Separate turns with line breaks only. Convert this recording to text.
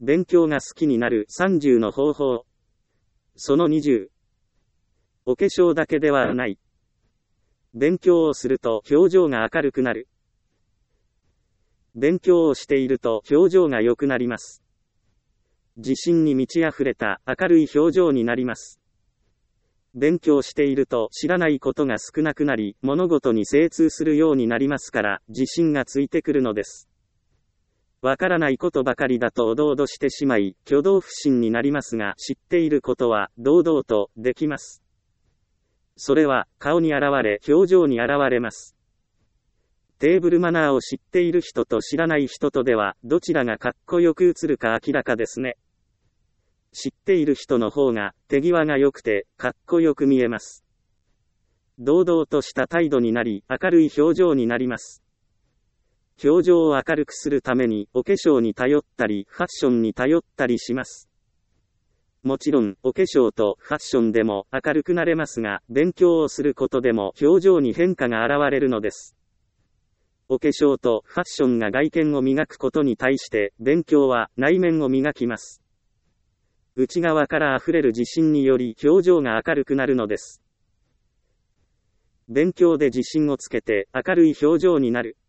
勉強が好きになる30の方法。その20。お化粧だけではない。勉強をすると表情が明るくなる。勉強をしていると表情が良くなります。自信に満ち溢れた明るい表情になります。勉強していると知らないことが少なくなり、物事に精通するようになりますから、自信がついてくるのです。わからないことばかりだとおどおどしてしまい、挙動不審になりますが、知っていることは堂々とできます。それは顔に現れ、表情に現れます。テーブルマナーを知っている人と知らない人とでは、どちらがかっこよく映るか明らかですね。知っている人の方が手際が良くてかっこよく見えます。堂々とした態度になり、明るい表情になります。表情を明るくするためにお化粧に頼ったりファッションに頼ったりします。もちろんお化粧とファッションでも明るくなれますが、勉強をすることでも表情に変化が現れるのです。お化粧とファッションが外見を磨くことに対して、勉強は内面を磨きます。内側から溢れる自信により表情が明るくなるのです。勉強で自信をつけて明るい表情になる。